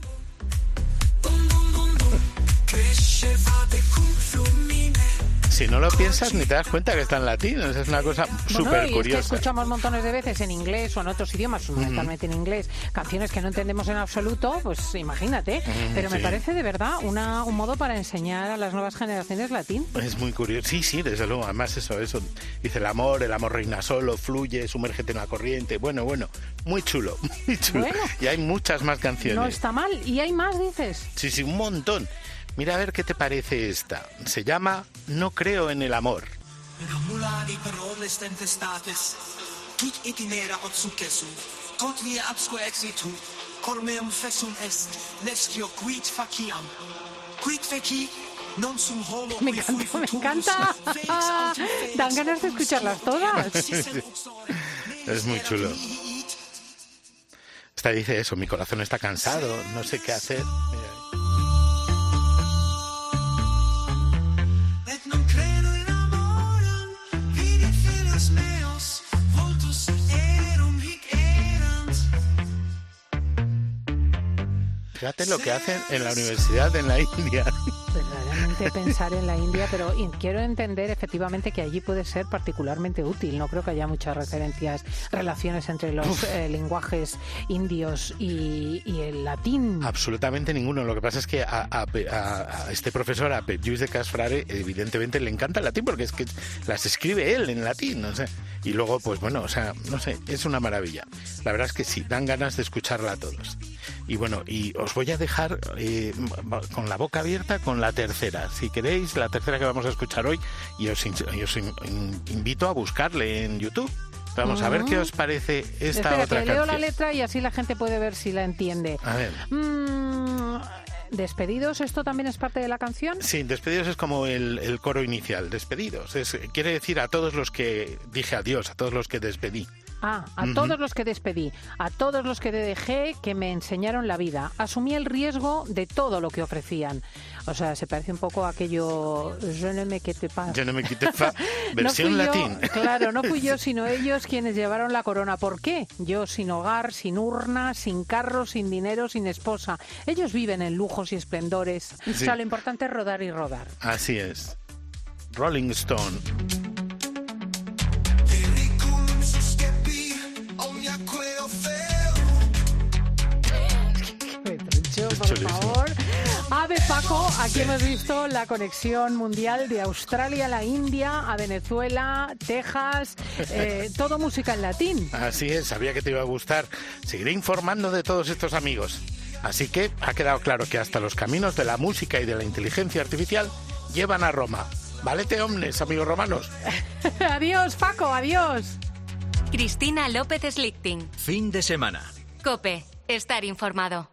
Si no lo piensas ni te das cuenta que está en latín. Es una cosa súper curiosa. Es que escuchamos montones de veces en inglés o en otros idiomas, fundamentalmente en inglés, canciones que no entendemos en absoluto, pues imagínate. Pero me parece de verdad un modo para enseñar a las nuevas generaciones latín. Es muy curioso. Sí, desde luego. Además eso. Dice el amor reina solo, fluye, sumérgete en la corriente. Bueno, muy chulo, muy chulo. Bueno, y hay muchas más canciones. No está mal. ¿Y hay más, dices? Sí, un montón. Mira a ver qué te parece esta. Se llama No creo en el amor. Me encanta. Dan ganas de escucharlas todas. Es muy chulo. Esta dice eso, mi corazón está cansado, no sé qué hacer. Mira. Fíjate lo que hacen en la universidad en la India. verdaderamente pensar en la India, pero quiero entender efectivamente que allí puede ser particularmente útil. No creo que haya muchas relaciones entre los lenguajes indios y el latín. Absolutamente ninguno. Lo que pasa es que a este profesor, a Pep Lluís de Casfrare, evidentemente le encanta el latín porque es que las escribe él en latín, no sé. Y luego, pues bueno, o sea, no sé, es una maravilla. La verdad es que sí, dan ganas de escucharla a todos. Y bueno, y os voy a dejar con la boca abierta con la tercera. Si queréis, la tercera que vamos a escuchar hoy, y os invito a buscarle en YouTube. Vamos a ver qué os parece esta otra canción. Leo la letra y así la gente puede ver si la entiende. A ver. ¿Despedidos? ¿Esto también es parte de la canción? Sí, Despedidos es como el coro inicial. Despedidos. Quiere decir a todos los que dije adiós, a todos los que despedí. A todos los que despedí, a todos los que dejé, que me enseñaron la vida. Asumí el riesgo de todo lo que ofrecían. O sea, se parece un poco a aquello Je ne me quitte pas. Je ne me quitte pas, versión latín. Claro, no fui yo, sino ellos quienes llevaron la corona. ¿Por qué? Yo sin hogar, sin urna, sin carro, sin dinero, sin esposa. Ellos viven en lujos y esplendores. Sí. O sea, lo importante es rodar y rodar. Así es. Rolling Stone. Por favor. Ave Paco, aquí hemos visto la conexión mundial de Australia a la India, a Venezuela, Texas, todo música en latín. Así es, sabía que te iba a gustar. Seguiré informando de todos estos amigos. Así que ha quedado claro que hasta los caminos de la música y de la inteligencia artificial llevan a Roma. Valete omnes, amigos romanos. Adiós, Paco, adiós. Cristina López Slichting. Fin de semana. COPE, estar informado.